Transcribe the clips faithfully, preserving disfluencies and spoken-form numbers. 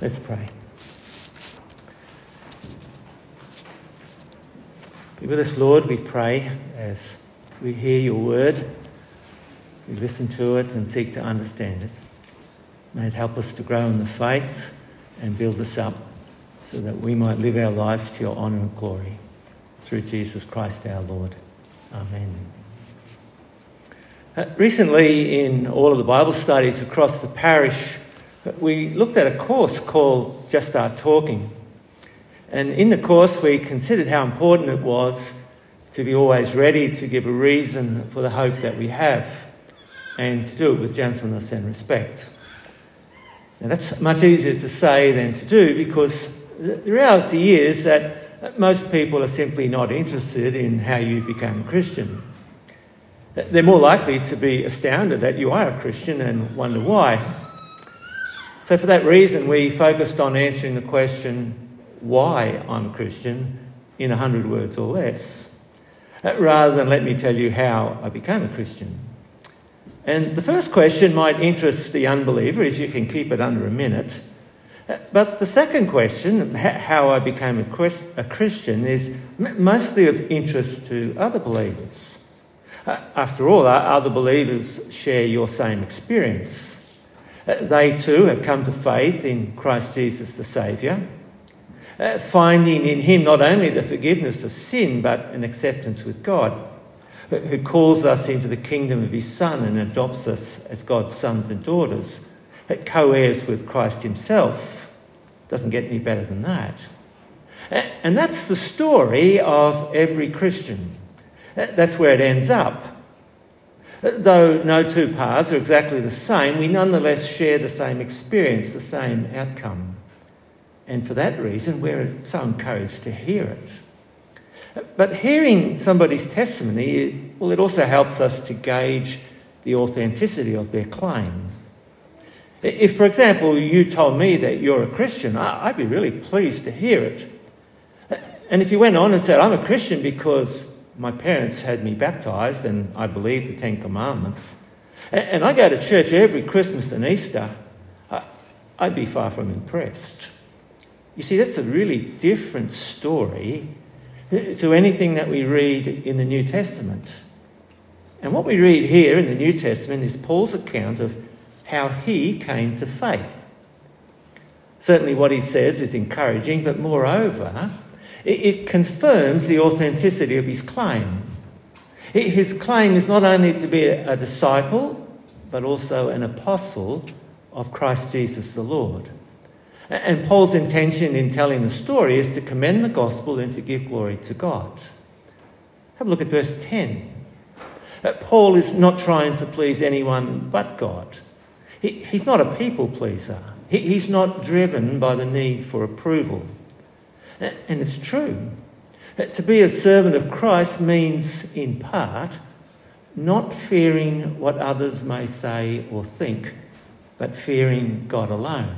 Let's pray. Be with us, Lord, we pray, as we hear your word, we listen to it and seek to understand it. May it help us to grow in the faith and build us up so that we might live our lives to your honour and glory. Through Jesus Christ our Lord. Amen. Uh, recently, in all of the Bible studies across the parish, we looked at a course called Just Start Talking. And in the course, we considered how important it was to be always ready to give a reason for the hope that we have and to do it with gentleness and respect. Now, that's much easier to say than to do, because the reality is that most people are simply not interested in how you became a Christian. They're more likely to be astounded that you are a Christian and wonder why. So for that reason, we focused on answering the question, why I'm a Christian, in a hundred words or less, rather than let me tell you how I became a Christian. And the first question might interest the unbeliever, if you can keep it under a minute. But the second question, how I became a Christian, is mostly of interest to other believers. After all, other believers share your same experience. They too have come to faith in Christ Jesus the Saviour, finding in him not only the forgiveness of sin, but an acceptance with God, who calls us into the kingdom of his Son and adopts us as God's sons and daughters, co-heirs with Christ himself. Doesn't get any better than that. And that's the story of every Christian. That's where it ends up. Though no two paths are exactly the same, we nonetheless share the same experience, the same outcome. And for that reason, we're so encouraged to hear it. But hearing somebody's testimony, well, it also helps us to gauge the authenticity of their claim. If, for example, you told me that you're a Christian, I'd be really pleased to hear it. And if you went on and said, I'm a Christian because my parents had me baptised and I believe the Ten Commandments, and I go to church every Christmas and Easter, I'd be far from impressed. You see, that's a really different story to anything that we read in the New Testament. And what we read here in the New Testament is Paul's account of how he came to faith. Certainly what he says is encouraging, but moreover, it confirms the authenticity of his claim. His claim is not only to be a disciple, but also an apostle of Christ Jesus the Lord. And Paul's intention in telling the story is to commend the gospel and to give glory to God. Have a look at verse ten. Paul is not trying to please anyone but God. He, he's not a people pleaser. He, he's not driven by the need for approval. And it's true. To be a servant of Christ means, in part, not fearing what others may say or think, but fearing God alone.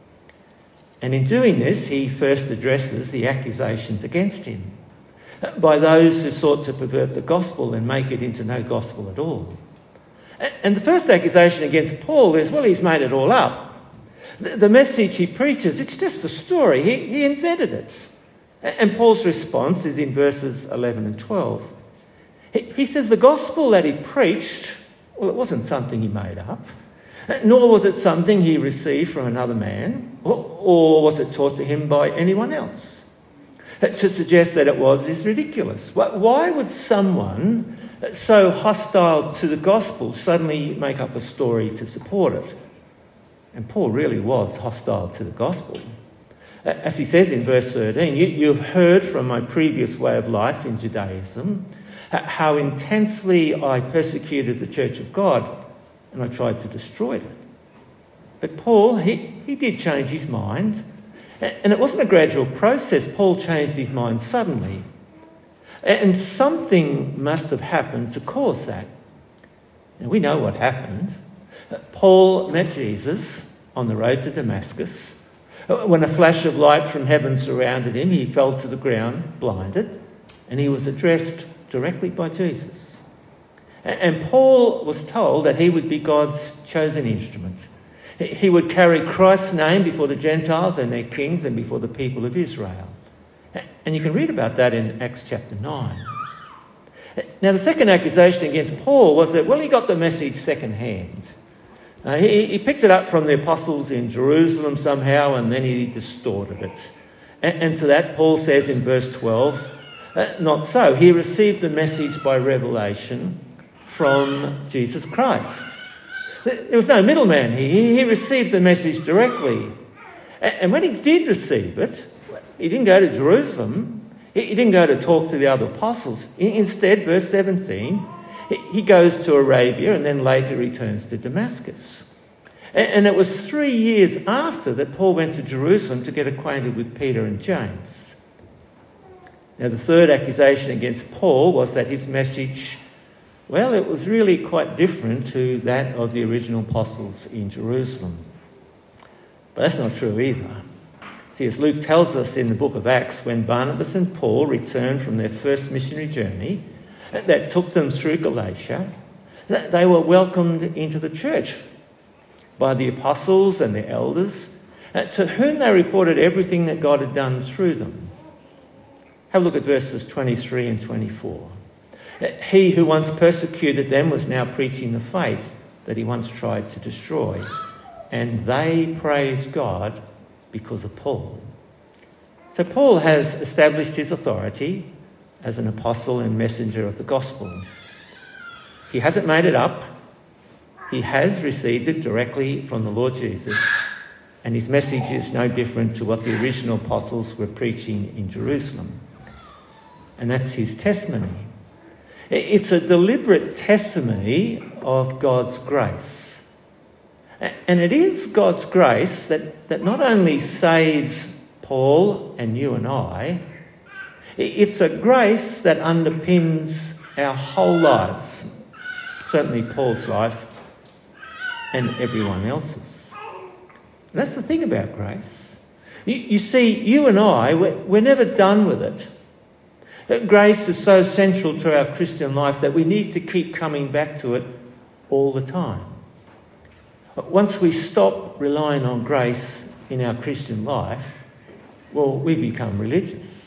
And in doing this, he first addresses the accusations against him by those who sought to pervert the gospel and make it into no gospel at all. And the first accusation against Paul is, well, he's made it all up. The message he preaches, it's just a story. He, he invented it. And Paul's response is in verses eleven and twelve. He says the gospel that he preached, well, it wasn't something he made up, nor was it something he received from another man, or, or was it taught to him by anyone else. To suggest that it was is ridiculous. Why would someone so hostile to the gospel suddenly make up a story to support it? And Paul really was hostile to the gospel. As he says in verse thirteen, you, you've heard from my previous way of life in Judaism how intensely I persecuted the church of God and I tried to destroy it. But Paul, he, he did change his mind. And it wasn't a gradual process. Paul changed his mind suddenly. And something must have happened to cause that. And we know what happened. Paul met Jesus on the road to Damascus. When a flash of light from heaven surrounded him, he fell to the ground, blinded, and he was addressed directly by Jesus. And Paul was told that he would be God's chosen instrument. He would carry Christ's name before the Gentiles and their kings and before the people of Israel. And you can read about that in Acts chapter nine. Now, the second accusation against Paul was that, well, he got the message second-hand. Uh, he, he picked it up from the apostles in Jerusalem somehow, and then he distorted it. And, and to that, Paul says in verse twelve, uh, not so. He received the message by revelation from Jesus Christ. There was no middleman. He, he received the message directly. And, and when he did receive it, he didn't go to Jerusalem. He didn't go to talk to the other apostles. Instead, verse seventeen, he goes to Arabia and then later returns to Damascus. And it was three years after that Paul went to Jerusalem to get acquainted with Peter and James. Now, the third accusation against Paul was that his message, well, it was really quite different to that of the original apostles in Jerusalem. But that's not true either. See, as Luke tells us in the book of Acts, when Barnabas and Paul returned from their first missionary journey that took them through Galatia, they were welcomed into the church by the apostles and the elders, to whom they reported everything that God had done through them. Have a look at verses twenty-three and twenty-four. He who once persecuted them was now preaching the faith that he once tried to destroy, and they praised God because of Paul. So Paul has established his authority as an apostle and messenger of the gospel. He hasn't made it up. He has received it directly from the Lord Jesus, and his message is no different to what the original apostles were preaching in Jerusalem. And that's his testimony. It's a deliberate testimony of God's grace. And it is God's grace that, that not only saves Paul and you and I, it's a grace that underpins our whole lives, certainly Paul's life and everyone else's. And that's the thing about grace. You, you see, you and I, we're, we're never done with it. That grace is so central to our Christian life that we need to keep coming back to it all the time. But once we stop relying on grace in our Christian life, well, we become religious.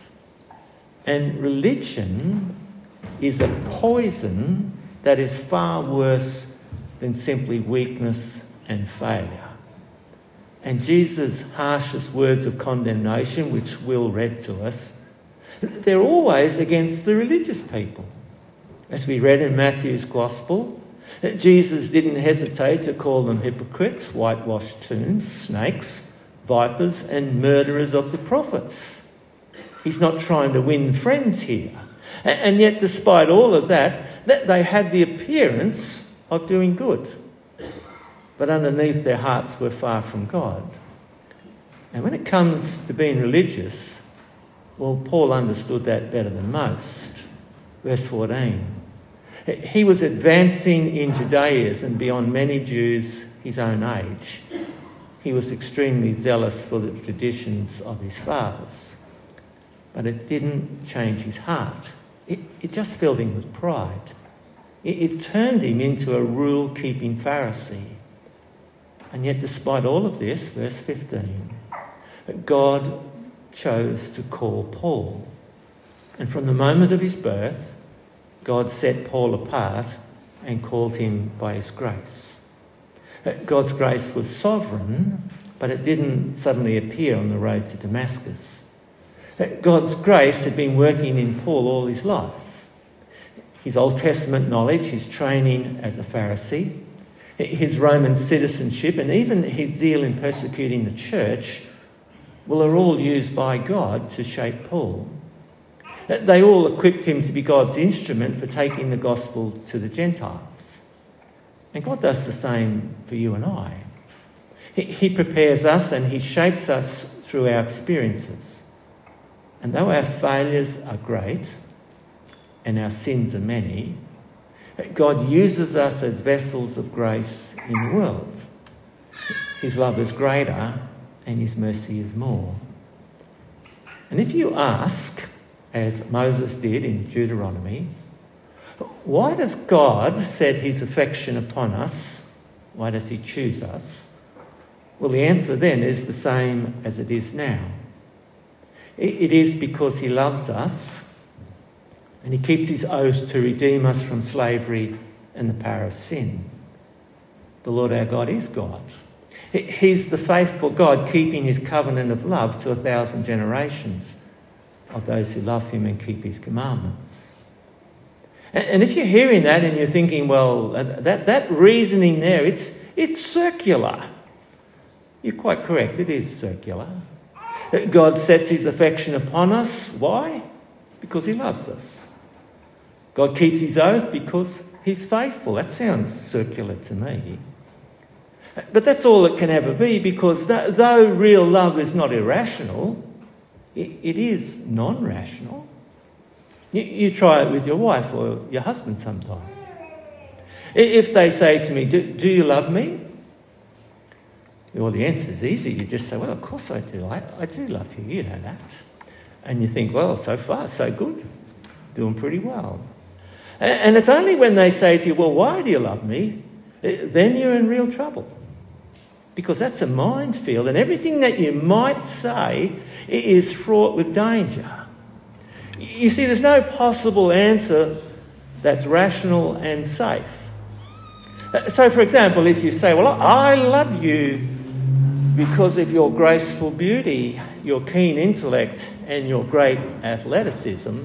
And religion is a poison that is far worse than simply weakness and failure. And Jesus' harshest words of condemnation, which Will read to us, they're always against the religious people. As we read in Matthew's Gospel, Jesus didn't hesitate to call them hypocrites, whitewashed tombs, snakes, vipers, and murderers of the prophets. He's not trying to win friends here. And yet, despite all of that, they had the appearance of doing good. But underneath, their hearts were far from God. And when it comes to being religious, well, Paul understood that better than most. Verse fourteen. He was advancing in Judaism beyond many Jews his own age. He was extremely zealous for the traditions of his fathers. But it didn't change his heart. It, it just filled him with pride. It, it turned him into a rule-keeping Pharisee. And yet, despite all of this, verse fifteen, God chose to call Paul. And from the moment of his birth, God set Paul apart and called him by his grace. God's grace was sovereign, but it didn't suddenly appear on the road to Damascus. God's grace had been working in Paul all his life. His Old Testament knowledge, his training as a Pharisee, his Roman citizenship, and even his zeal in persecuting the church, well, are all used by God to shape Paul. They all equipped him to be God's instrument for taking the gospel to the Gentiles. And God does the same for you and I. He prepares us and he shapes us through our experiences. And though our failures are great and our sins are many, God uses us as vessels of grace in the world. His love is greater and his mercy is more. And if you ask, as Moses did in Deuteronomy, why does God set his affection upon us? Why does he choose us? Well, the answer then is the same as it is now. It is because he loves us and he keeps his oath to redeem us from slavery and the power of sin. The Lord our God is God. He's the faithful God, keeping his covenant of love to a thousand generations of those who love him and keep his commandments. And if you're hearing that and you're thinking, well, that, that reasoning there, it's, it's circular. You're quite correct, it is circular. God sets his affection upon us. Why? Because he loves us. God keeps his oath because he's faithful. That sounds circular to me. But that's all it can ever be, because th- though real love is not irrational, it, it is non-rational. You, you try it with your wife or your husband sometime. If they say to me, do, do you love me? Well, the answer is easy. You just say, well, of course I do. I, I do love you. You know that. And you think, well, so far, so good. Doing pretty well. And, and it's only when they say to you, well, why do you love me? Then you're in real trouble. Because that's a minefield, and everything that you might say is fraught with danger. You see, there's no possible answer that's rational and safe. So, for example, if you say, well, I love you because of your graceful beauty, your keen intellect, and your great athleticism,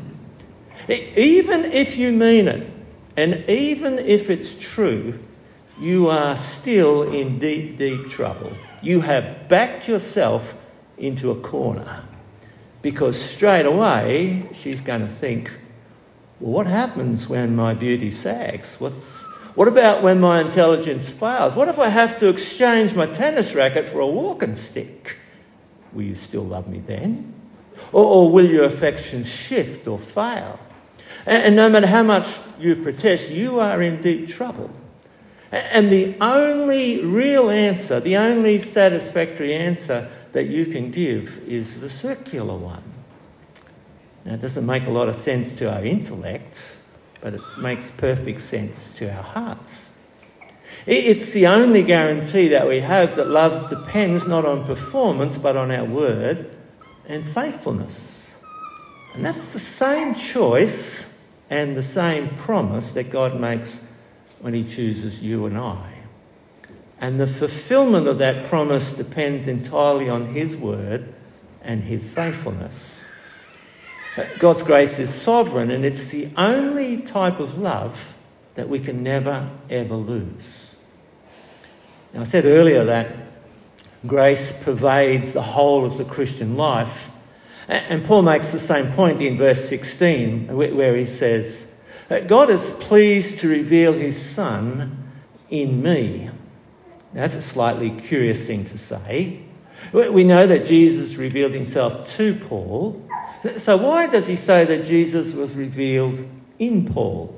even if you mean it, and even if it's true, you are still in deep, deep trouble. You have backed yourself into a corner, because straight away she's going to think, well, what happens when my beauty sags? What's, what about when my intelligence fails? What if I have to exchange my tennis racket for a walking stick? Will you still love me then? Or, or will your affections shift or fail? And, and no matter how much you protest, you are in deep trouble. And the only real answer, the only satisfactory answer that you can give is the circular one. Now, it doesn't make a lot of sense to our intellect, but it makes perfect sense to our hearts. It's the only guarantee that we have that love depends not on performance, but on our word and faithfulness. And that's the same choice and the same promise that God makes when he chooses you and I. And the fulfillment of that promise depends entirely on his word and his faithfulness. God's grace is sovereign, and it's the only type of love that we can never, ever lose. Now, I said earlier that grace pervades the whole of the Christian life. And Paul makes the same point in verse sixteen, where he says, God is pleased to reveal his Son in me. Now, that's a slightly curious thing to say. We know that Jesus revealed himself to Paul. So why does he say that Jesus was revealed in Paul?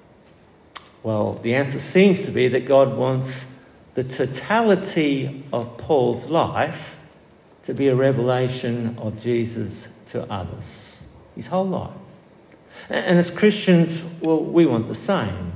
Well, the answer seems to be that God wants the totality of Paul's life to be a revelation of Jesus to others. His whole life. And as Christians, well, we want the same.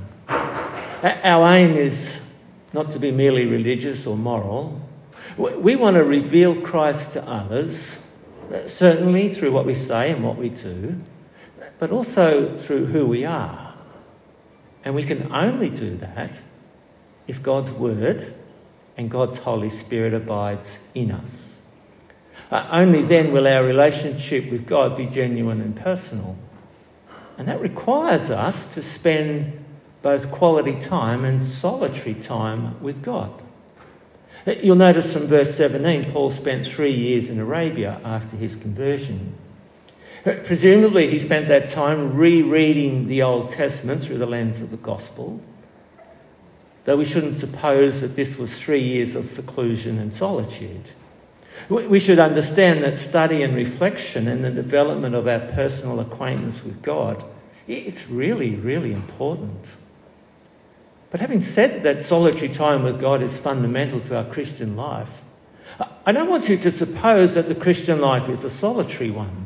Our aim is not to be merely religious or moral. We want to reveal Christ to others, certainly through what we say and what we do, but also through who we are. And we can only do that if God's word and God's Holy Spirit abides in us. Uh, only then will our relationship with God be genuine and personal. And that requires us to spend both quality time and solitary time with God. You'll notice from verse seventeen, Paul spent three years in Arabia after his conversion. Presumably he spent that time rereading the Old Testament through the lens of the gospel, though we shouldn't suppose that this was three years of seclusion and solitude. We should understand that study and reflection and the development of our personal acquaintance with God, it's really, really important. But having said that solitary time with God is fundamental to our Christian life, I don't want you to suppose that the Christian life is a solitary one.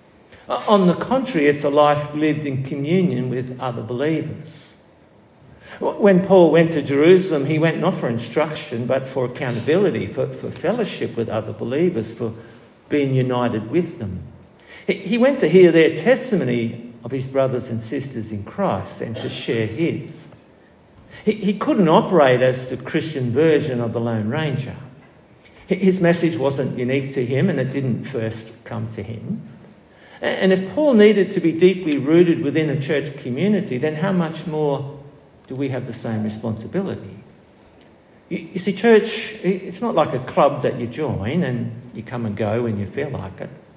On the contrary, it's a life lived in communion with other believers. When Paul went to Jerusalem, he went not for instruction, but for accountability, for, for fellowship with other believers, for being united with them. He, he went to hear their testimony of his brothers and sisters in Christ and to share his. He, he couldn't operate as the Christian version of the Lone Ranger. His message wasn't unique to him, and it didn't first come to him. And if Paul needed to be deeply rooted within a church community, then how much more do we have the same responsibility? You, you see, church, it's not like a club that you join and you come and go when you feel like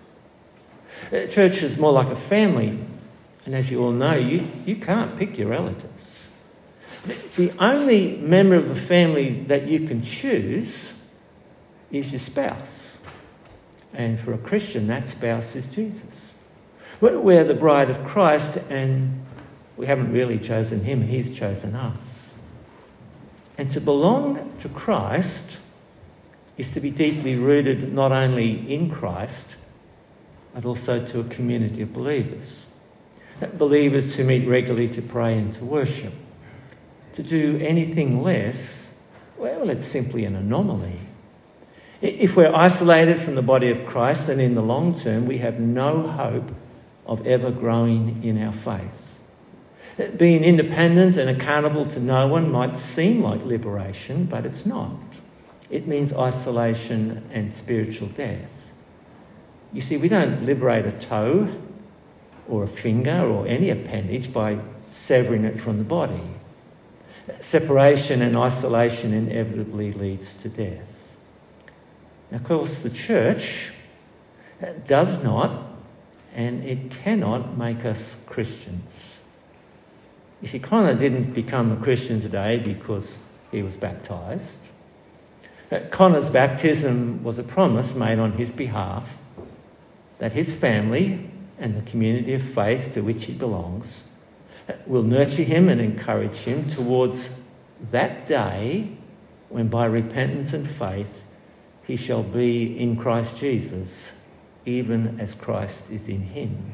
it. Church is more like a family, and as you all know, you, you can't pick your relatives. The only member of a family that you can choose is your spouse. And for a Christian, that spouse is Jesus. We're the bride of Christ, and we haven't really chosen him, he's chosen us. And to belong to Christ is to be deeply rooted not only in Christ, but also to a community of believers. Believers who meet regularly to pray and to worship. To do anything less, well, it's simply an anomaly. If we're isolated from the body of Christ, then in the long term we have no hope of ever growing in our faith. Being independent and accountable to no one might seem like liberation, but it's not. It means isolation and spiritual death. You see, we don't liberate a toe or a finger or any appendage by severing it from the body. Separation and isolation inevitably leads to death. Now, of course, the church does not and it cannot make us Christians. You see, Connor didn't become a Christian today because he was baptised. Connor's baptism was a promise made on his behalf that his family and the community of faith to which he belongs will nurture him and encourage him towards that day when by repentance and faith he shall be in Christ Jesus, even as Christ is in him.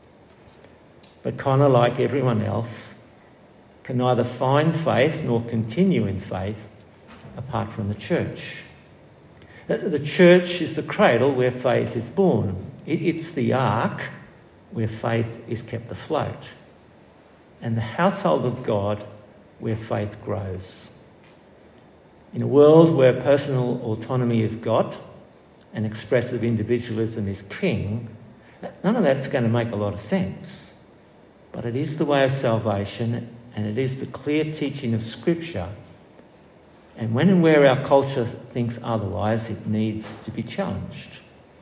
But Connor, like everyone else, can neither find faith nor continue in faith apart from the church. The church is the cradle where faith is born. It's the ark where faith is kept afloat, and the household of God where faith grows. In a world where personal autonomy is God and expressive individualism is king, none of that's going to make a lot of sense. But it is the way of salvation, and it is the clear teaching of Scripture. And when and where our culture thinks otherwise, it needs to be challenged.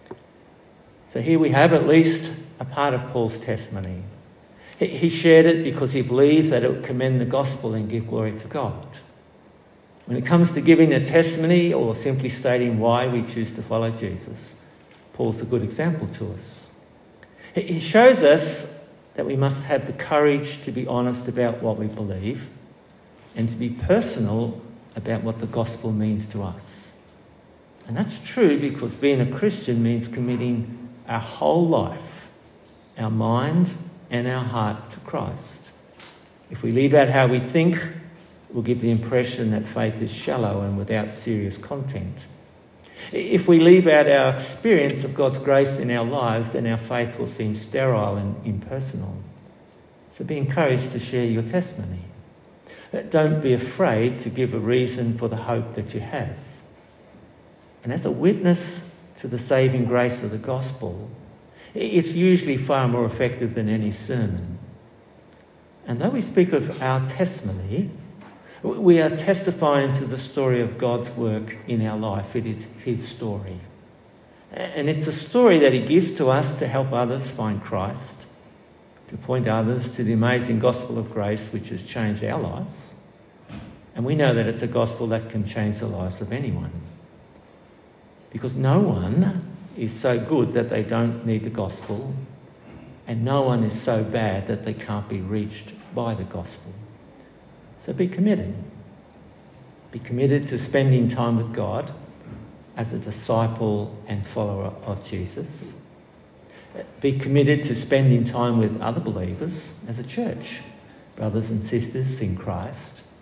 So here we have at least a part of Paul's testimony. He shared it because he believed that it would commend the gospel and give glory to God. When it comes to giving a testimony or simply stating why we choose to follow Jesus, Paul's a good example to us. He shows us that we must have the courage to be honest about what we believe and to be personal about what the gospel means to us. And that's true because being a Christian means committing our whole life, our mind and our heart to Christ. If we leave out how we think, we'll give the impression that faith is shallow and without serious content. If we leave out our experience of God's grace in our lives, then our faith will seem sterile and impersonal. So be encouraged to share your testimony. Don't be afraid to give a reason for the hope that you have. And as a witness to the saving grace of the gospel, it's usually far more effective than any sermon. And though we speak of our testimony, we are testifying to the story of God's work in our life. It is his story. And it's a story that he gives to us to help others find Christ, to point others to the amazing gospel of grace which has changed our lives. And we know that it's a gospel that can change the lives of anyone. Because no one is so good that they don't need the gospel, and no one is so bad that they can't be reached by the gospel. So be committed. Be committed to spending time with God as a disciple and follower of Jesus. Be committed to spending time with other believers as a church, brothers and sisters in Christ.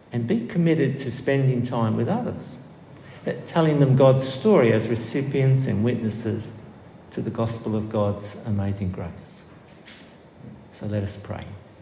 and be committed to spending time with others, telling them God's story as recipients and witnesses to the gospel of God's amazing grace. So let us pray.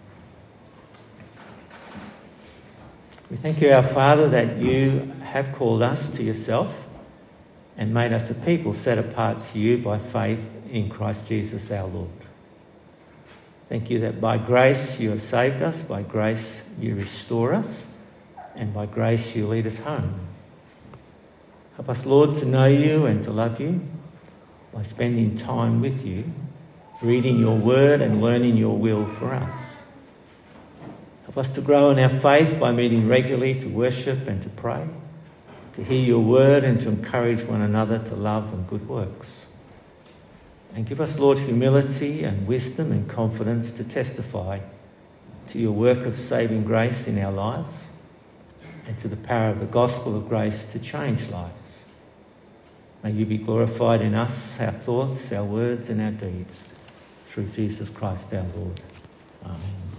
We thank you, our Father, that you have called us to yourself and made us a people set apart to you by faith in Christ Jesus our Lord. Thank you that by grace you have saved us, by grace you restore us, and by grace you lead us home. Help us, Lord, to know you and to love you by spending time with you, reading your word and learning your will for us. Help us to grow in our faith by meeting regularly to worship and to pray, to hear your word and to encourage one another to love and good works. And give us, Lord, humility and wisdom and confidence to testify to your work of saving grace in our lives and to the power of the gospel of grace to change lives. May you be glorified in us, our thoughts, our words and our deeds, through Jesus Christ our Lord. Amen.